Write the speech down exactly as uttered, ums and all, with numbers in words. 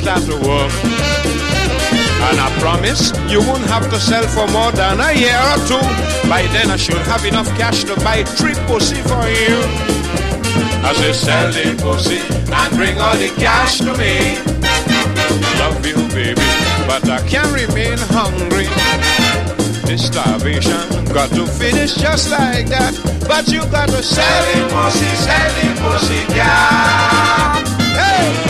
start to work. And I promise you won't have to sell for more than a year or two. By then I should have enough cash to buy three pussy for you. I say sell the pussy and bring all the cash to me. Love you baby, but I can't remain hungry. This starvation got to finish just like that. But you got to sell the pussy, sell the pussy, yeah. Hey!